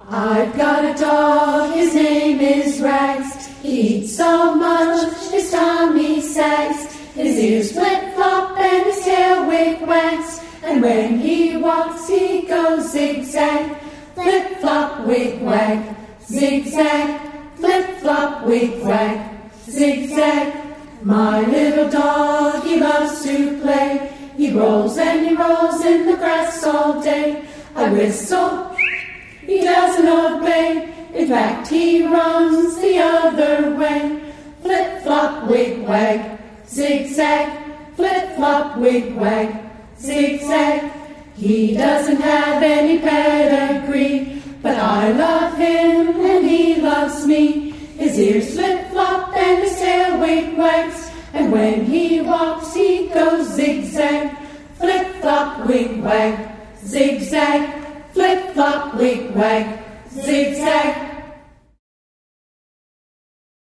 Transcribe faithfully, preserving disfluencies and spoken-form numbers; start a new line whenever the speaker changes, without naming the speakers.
I've got a dog, his name is Rags. He eats so much, his tummy sags. His ears flip-flop and his tail wig-wags. And when he walks, he goes zigzag. Flip-flop, wig-wag, zigzag. Flip-flop, wig-wag, zigzag. My little dog, he loves to play. He rolls and he rolls in the grass all day. I whistle, he doesn't obey. In fact, he runs the other way. Flip-flop, wig-wag, zigzag. Flip-flop, wig-wag, zigzag. He doesn't have any pedigree, but I love him and he loves me. His ears flip-flop and his tail wig-wags. And when he walks, he goes zigzag. Flip-flop, wig-wag, zigzag. Flip-flop, wig-wag, zigzag.